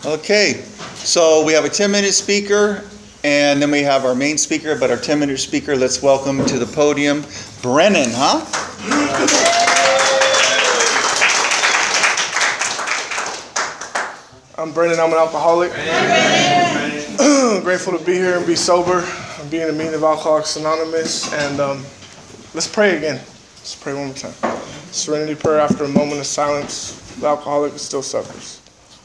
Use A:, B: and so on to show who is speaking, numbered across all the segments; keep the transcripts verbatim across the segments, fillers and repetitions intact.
A: Okay, so we have a ten-minute speaker, and then we have our main speaker, but our ten-minute speaker, let's welcome to the podium, Brennan, huh?
B: I'm Brennan, I'm an alcoholic. Grateful to be here and be sober. I'm being a meeting of Alcoholics Anonymous, and um, let's pray again. Let's pray one more time. Serenity prayer after a moment of silence. The alcoholic still suffers.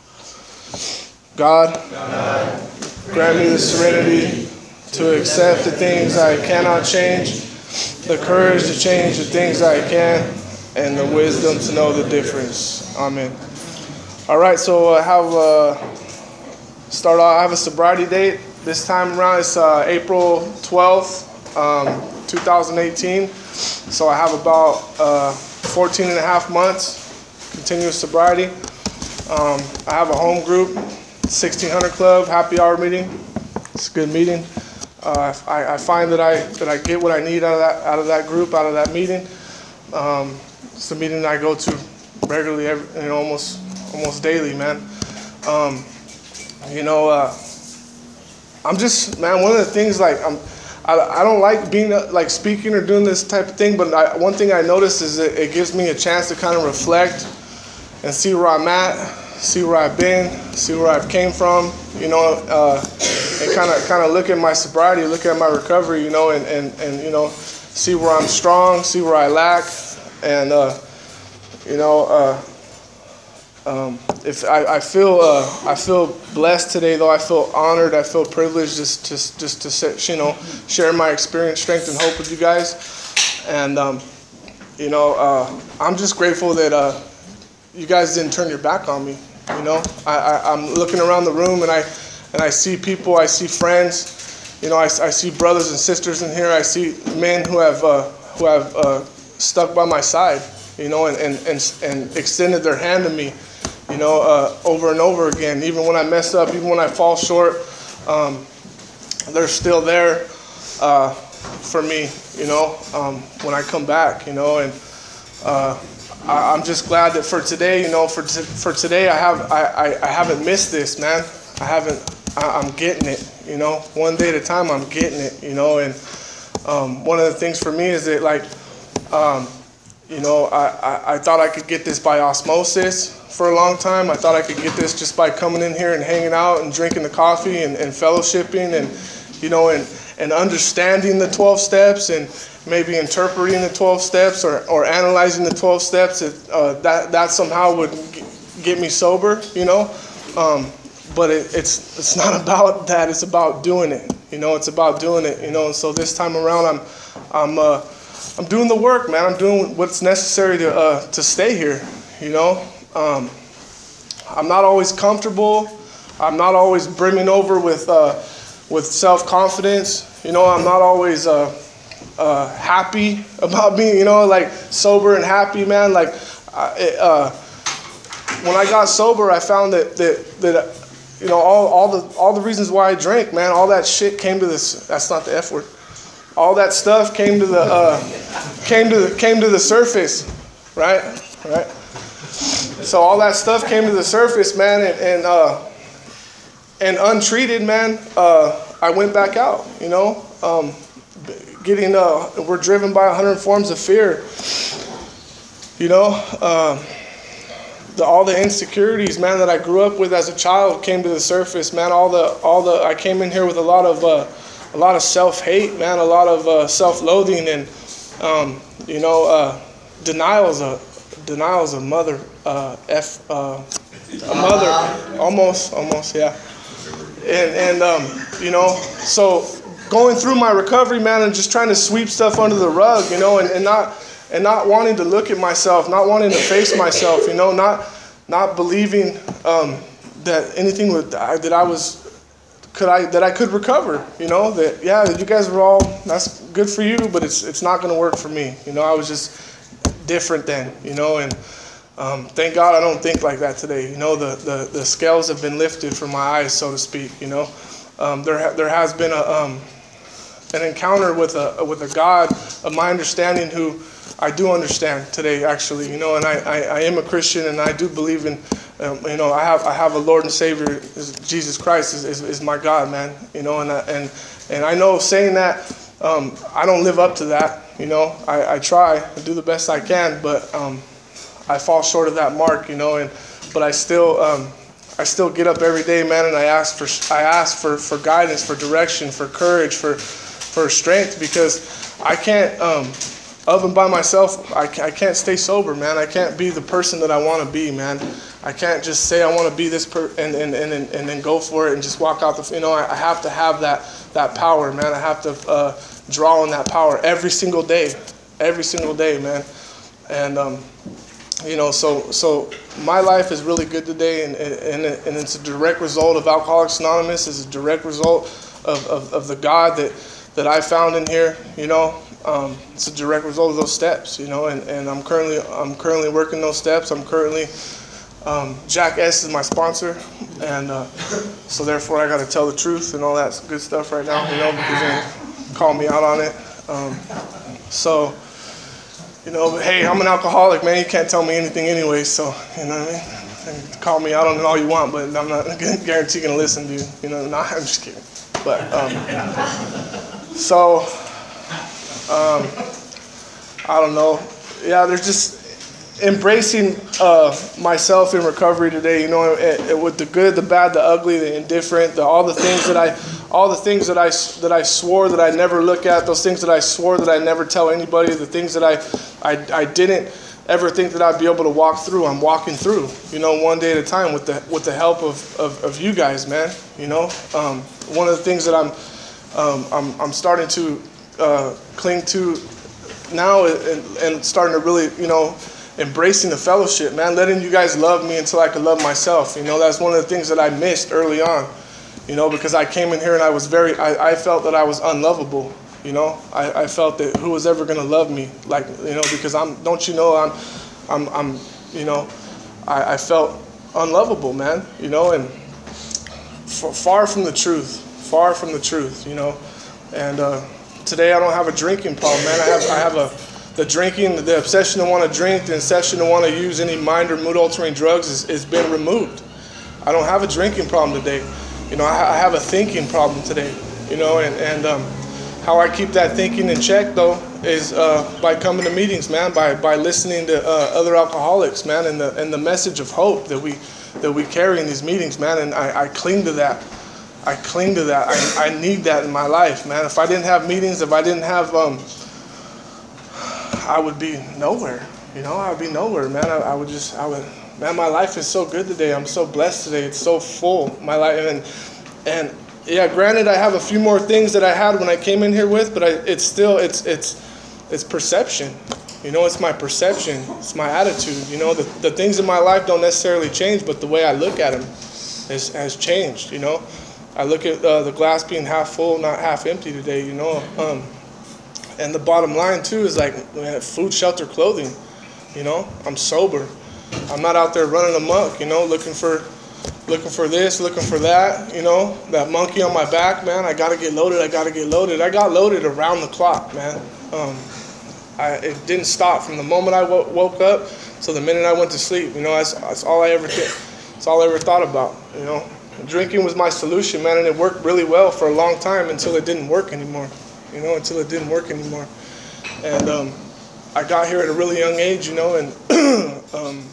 B: God, God, grant me the serenity to accept the things I cannot change, the courage to change the things I can, and the wisdom to know the difference. Amen. All right, so I have uh, start off. I have a sobriety date. This time around, it's uh, April twelfth, um, two thousand eighteen. So I have about uh, fourteen and a half months continuous sobriety. Um, I have a home group, sixteen hundred Club, happy hour meeting. It's a good meeting. Uh, I, I find that I that I get what I need out of that out of that group, out of that meeting. Um, it's a meeting that I go to regularly, every, you know, almost almost daily, man. Um, you know, uh, I'm just, man. One of the things, like, I'm, I, I don't like being uh, like speaking or doing this type of thing, but I, one thing I noticed is that it gives me a chance to kind of reflect and see where I'm at, see where I've been, see where I've came from, you know, uh, and kind of kind of look at my sobriety, look at my recovery, you know, and, and, and you know, see where I'm strong, see where I lack, and uh, you know, uh, um, if I, I feel uh, I feel blessed today, though. I feel honored, I feel privileged just to just to sit, you know, share my experience, strength, and hope with you guys, and um, you know, uh, I'm just grateful that. Uh, You guys didn't turn your back on me, you know. I, I, I'm looking around the room and I and I see people, I see friends, you know. I, I see brothers and sisters in here. I see men who have uh, who have uh, stuck by my side, you know, and, and, and, and extended their hand to me, you know, uh, over and over again. Even when I mess up, even when I fall short, um, they're still there uh, for me, you know. Um, when I come back, you know, and. Uh, I'm just glad that for today, you know, for t- for today, I have I, I, I haven't missed this, man. I haven't. I, I'm getting it, you know. One day at a time, I'm getting it, you know. And um, one of the things for me is that, like, um, you know, I, I, I thought I could get this by osmosis for a long time. I thought I could get this just by coming in here and hanging out and drinking the coffee and, and fellowshipping and, you know, and and understanding the twelve steps and. Maybe interpreting the twelve steps or, or analyzing the twelve steps, uh, that that somehow would get me sober, you know. Um, but it, it's it's not about that. It's about doing it, you know. It's about doing it, you know. And so this time around, I'm I'm uh, I'm doing the work, man. I'm doing what's necessary to uh, to stay here, you know. Um, I'm not always comfortable. I'm not always brimming over with uh, with self-confidence, you know. I'm not always. Uh, Uh, happy about being, you know, like sober and happy, man. Like, uh, when I got sober, I found that that that you know all all the all the reasons why I drank, man. All that shit came to this. That's not the F word. All that stuff came to the uh, came to the, came to the surface, right? Right. So all that stuff came to the surface, man, and and uh, and untreated, man. Uh, I went back out, you know. Um, Getting, uh, we're driven by a hundred forms of fear. You know, uh, the, all the insecurities, man, that I grew up with as a child came to the surface, man. All the, all the, I came in here with a lot of, uh, a lot of self-hate, man. A lot of uh, self-loathing, and um, you know, uh, denial's a, denial's a mother, uh, f, uh, a mother, almost, almost, yeah. And and um, you know, so. Going through my recovery, man, and just trying to sweep stuff under the rug, you know, and, and not and not wanting to look at myself, not wanting to face myself, you know, not not believing um, that anything would that I was could I that I could recover, you know, that yeah, you guys were all that's good for you, but it's it's not going to work for me, you know. I was just different then, you know, and um, thank God I don't think like that today, you know. The the the scales have been lifted from my eyes, so to speak, you know. Um, there ha- there has been a um, an encounter with a with a God of my understanding, who I do understand today, actually, you know, and I, I, I am a Christian, and I do believe in Um, you know, I have I have a Lord and Savior, Jesus Christ is, is, is my God, man. You know, and I, and and I know saying that, um, I don't live up to that. You know, I, I try to do the best I can, but um, I fall short of that mark. You know, and but I still um, I still get up every day, man, and I ask for I ask for, for guidance, for direction, for courage, for for strength, because I can't. Um, Other than by myself, I, I can't stay sober, man. I can't be the person that I want to be, man. I can't just say I want to be this per and, and, and, and then go for it and just walk out the, you know, I, I have to have that, that power, man. I have to uh, draw on that power every single day, every single day, man. And, um, you know, so so my life is really good today, and, and, and it's a direct result of Alcoholics Anonymous. It's a direct result of, of, of the God that, that I found in here, you know. Um, it's a direct result of those steps, you know, and, and I'm currently I'm currently working those steps. I'm currently um, Jack S is my sponsor, and uh, so therefore I got to tell the truth and all that good stuff right now, you know, because they call me out on it. Um, so, you know, but hey, I'm an alcoholic, man. You can't tell me anything anyway, so you know what I mean. You can call me out on it all you want, but I'm not guaranteed gonna listen to you. You know, nah, I'm just kidding. But um, so. Um, I don't know. Yeah, there's just embracing uh, myself in recovery today. You know, it, it, with the good, the bad, the ugly, the indifferent, the, all the things that I, all the things that I that I swore that I never look at. Those things that I swore that I never tell anybody. The things that I, I, I didn't ever think that I'd be able to walk through. I'm walking through. You know, one day at a time with the with the help of of, of you guys, man. You know, um, one of the things that I'm um, I'm I'm starting to. Uh, cling to now and, and starting to really, you know, embracing the fellowship, man, letting you guys love me until I could love myself. You know, that's one of the things that I missed early on, you know, because I came in here and I was very, I, I felt that I was unlovable, you know, I, I felt that who was ever going to love me, like, you know, because I'm, don't you know, I'm, I'm, I'm you know, I, I felt unlovable, man, you know, and f- far from the truth, far from the truth, you know, and, uh, today I don't have a drinking problem, man. I have I have a the drinking, the obsession to want to drink, the obsession to want to use any mind or mood altering drugs is, is been removed. I don't have a drinking problem today. You know, I, I have a thinking problem today. You know, and and um, how I keep that thinking in check though is uh, by coming to meetings, man. By by listening to uh, other alcoholics, man, and the and the message of hope that we that we carry in these meetings, man. And I, I cling to that. I cling to that. I, I need that in my life, man. If I didn't have meetings, if I didn't have, um, I would be nowhere. You know, I would be nowhere, man. I, I would just, I would, man, my life is so good today. I'm so blessed today. It's so full, my life. And, and yeah, granted, I have a few more things that I had when I came in here with, but I, it's still, it's, it's, it's perception. You know, it's my perception. It's my attitude. You know, the, the things in my life don't necessarily change, but the way I look at them has, has changed, you know. I look at uh, the glass being half full, not half empty today, you know. Um, and the bottom line, too, is like man, food, shelter, clothing. You know, I'm sober. I'm not out there running amok, you know, looking for looking for this, looking for that, you know. That monkey on my back, man, I got to get loaded, I got to get loaded. I got loaded around the clock, man. Um, I, it didn't stop from the moment I w- woke up to the minute I went to sleep. You know, that's, that's all I ever did. That's all I ever thought about, you know. Drinking was my solution, man, and it worked really well for a long time until it didn't work anymore, you know, until it didn't work anymore. And um, I got here at a really young age, you know, and um,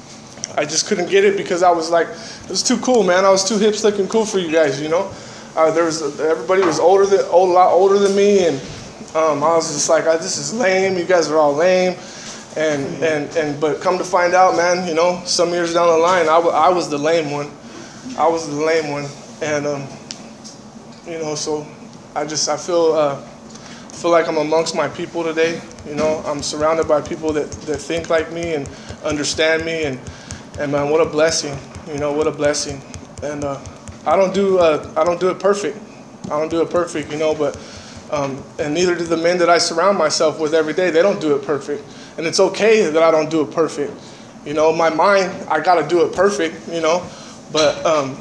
B: I just couldn't get it because I was like, it was too cool, man. I was too hip, slick, and cool for you guys, you know. Uh, there was everybody was older than old, a lot older than me, and um, I was just like, this is lame. You guys are all lame. And and and but come to find out, man, you know, some years down the line, I, w- I was the lame one. I was the lame one, and um, you know, so I just I feel uh, feel like I'm amongst my people today. You know, I'm surrounded by people that, that think like me and understand me, and and man, what a blessing. You know, what a blessing. And uh, I don't do uh, I don't do it perfect. I don't do it perfect. You know, but um, and neither do the men that I surround myself with every day. They don't do it perfect, and it's okay that I don't do it perfect. You know, my mind, I got to do it perfect. You know. But um,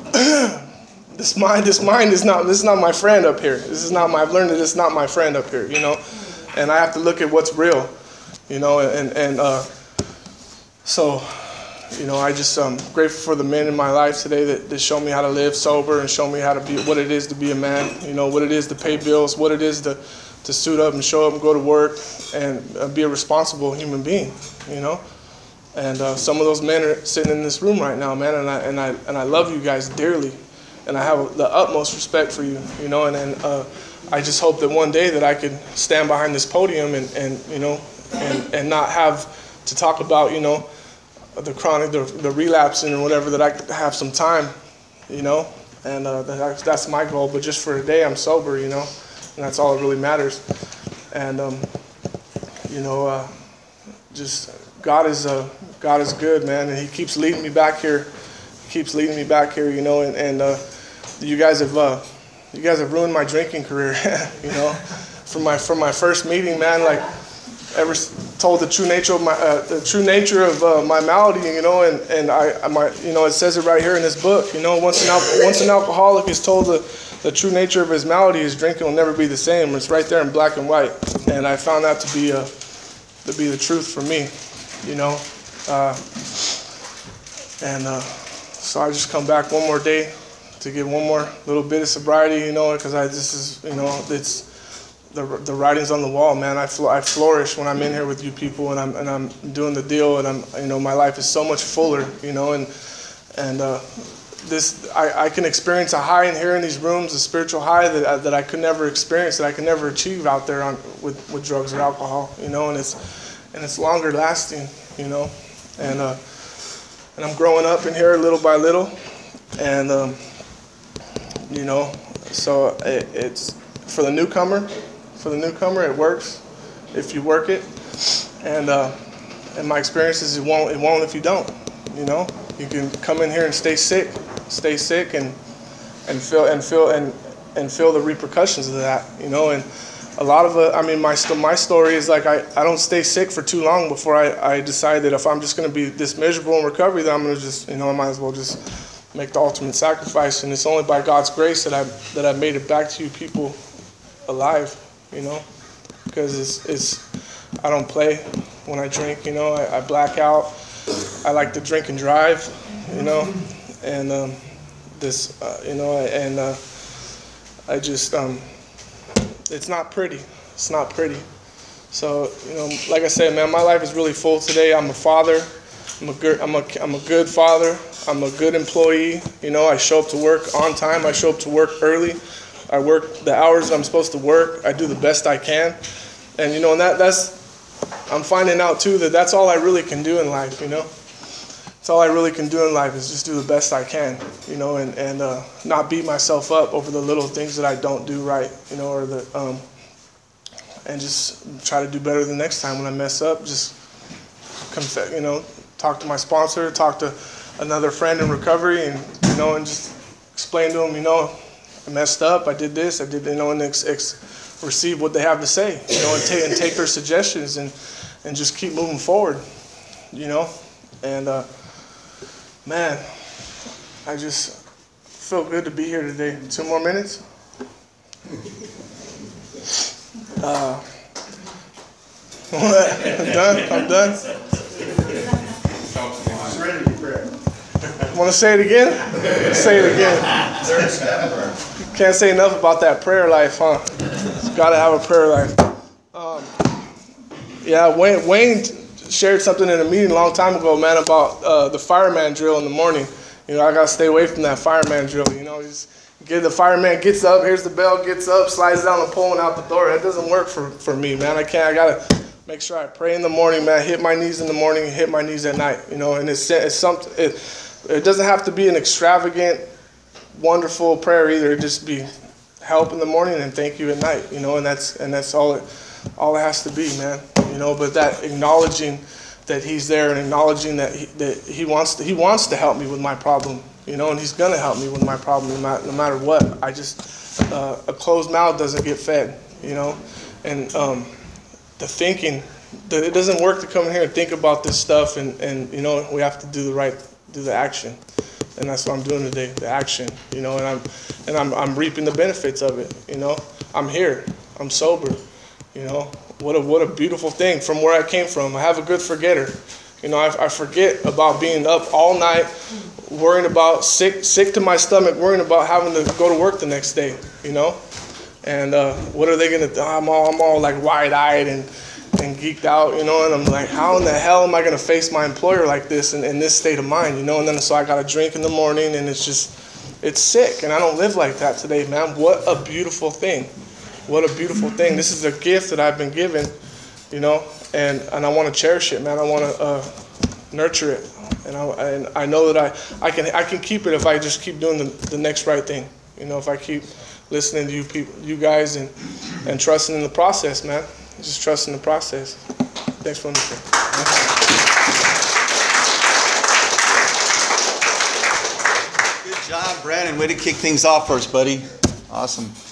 B: this mind, this mind is not. This is not my friend up here. This is not my. I've learned that it's not my friend up here. You know, and I have to look at what's real. You know, and and uh, so, you know, I just um grateful for the men in my life today that, that show me how to live sober and show me how to be, what it is to be a man, you know, what it is to pay bills, what it is to, to suit up and show up and go to work and uh, be a responsible human being, you know. And uh, some of those men are sitting in this room right now, man, and I and I and I love you guys dearly, and I have the utmost respect for you, you know, and, and uh, I just hope that one day that I could stand behind this podium and, and you know, and, and not have to talk about, you know, the chronic, the, the relapsing and whatever, that I could have some time, you know, and uh, that's, that's my goal. But just for today, I'm sober, you know, and that's all that really matters. And, um, you know, uh, just God is uh, God is good, man, and He keeps leading me back here, he keeps leading me back here, you know, and, and uh, you guys have uh, you guys have ruined my drinking career, you know, from my from my first meeting, man, like. Ever told the true nature of my uh, the true nature of uh, my malady, you know, and and I, I my you know, it says it right here in this book, you know, once an al- once an alcoholic is told the the true nature of his malady, his drinking will never be the same. It's right there in black and white, and I found that to be uh, to be the truth for me, you know, uh, and uh, so I just come back one more day to get one more little bit of sobriety, you know, because I this is you know it's. The the writing's on the wall, man. I fl- I flourish when I'm in here with you people, and I'm and I'm doing the deal, and I'm you know my life is so much fuller, you know, and and uh, this I, I can experience a high in here in these rooms, a spiritual high that I, that I could never experience, that I could never achieve out there on with, with drugs or alcohol, you know, and it's and it's longer lasting, you know, and uh, and I'm growing up in here little by little, and um, you know, so it, it's for the newcomer. For the newcomer, it works if you work it, and uh, and my experience is it won't. It won't if you don't. You know, you can come in here and stay sick, stay sick, and and feel and feel and and feel the repercussions of that. You know, and a lot of it. I mean, my my story is like I, I don't stay sick for too long before I, I decide that if I'm just going to be this miserable in recovery, then I'm going to just you know I might as well just make the ultimate sacrifice. And it's only by God's grace that I that I made it back to you people alive. You know, because it's, it's, I don't play when I drink, you know, I, I black out. I like to drink and drive, you know, and um, this, uh, you know, and uh, I just, um, it's not pretty. It's not pretty. So, you know, like I said, man, my life is really full today. I'm a father. I'm a good, I'm a, I'm a good father. I'm a good employee. You know, I show up to work on time. I show up to work early. I work the hours I'm supposed to work. I do the best I can. And, you know, and that that's, I'm finding out, too, that that's all I really can do in life, you know. That's all I really can do in life is just do the best I can, you know, and, and uh, not beat myself up over the little things that I don't do right, you know, or the, um, and just try to do better the next time when I mess up. Just, conf- you know, talk to my sponsor, talk to another friend in recovery, and, you know, and just explain to them, you know, I messed up, I did this, I did, you know, and ex- ex- receive what they have to say, you know, and, ta- and take their suggestions and, and just keep moving forward, you know. And, uh, man, I just feel good to be here today. Two more minutes? Uh, I'm done? I'm done? Want to say it again? Say it again. Can't say enough about that prayer life, huh? Got to have a prayer life. Um, yeah, Wayne, Wayne shared something in a meeting a long time ago, man, about uh, the fireman drill in the morning. You know, I got to stay away from that fireman drill. You know, just get the fireman gets up, here's the bell, gets up, slides down the pole and out the door. That doesn't work for, for me, man. I can't. I got to make sure I pray in the morning, man. Hit my knees in the morning, hit my knees at night. You know, and it's it's something. It, it doesn't have to be an extravagant, wonderful prayer either. It just be help in the morning and thank you at night. You know, and that's and that's all it all it has to be, man. You know, but that acknowledging that he's there and acknowledging that he, that he wants to, he wants to help me with my problem, you know, and he's gonna help me with my problem no matter, no matter what. I just uh, a closed mouth doesn't get fed, you know, and um, the thinking, the, it doesn't work to come in here and think about this stuff, and, and you know we have to do the right, do the action, and that's what I'm doing today, the action, you know, and I'm and I'm I'm reaping the benefits of it, you know. I'm here, I'm sober, you know. What a what a beautiful thing from where I came from. I have a good forgetter. You know, I, I forget about being up all night, worrying about sick, sick to my stomach, worrying about having to go to work the next day. You know, and uh, what are they gonna do? I'm all, I'm all like wide-eyed and and geeked out. You know, and I'm like, how in the hell am I gonna face my employer like this in, in this state of mind? You know, and then so I got to drink in the morning, and it's just, it's sick. And I don't live like that today, man. What a beautiful thing. What a beautiful thing. This is a gift that I've been given. You know, and, and I want to cherish it, man. I want to uh, nurture it, and I and I know that I, I can I can keep it if I just keep doing the, the next right thing. You know, if I keep listening to you people, you guys, and and trusting in the process, man. Just trusting the process. Thanks for listening.
A: Good job, Brandon. Way to kick things off for us, buddy. Awesome.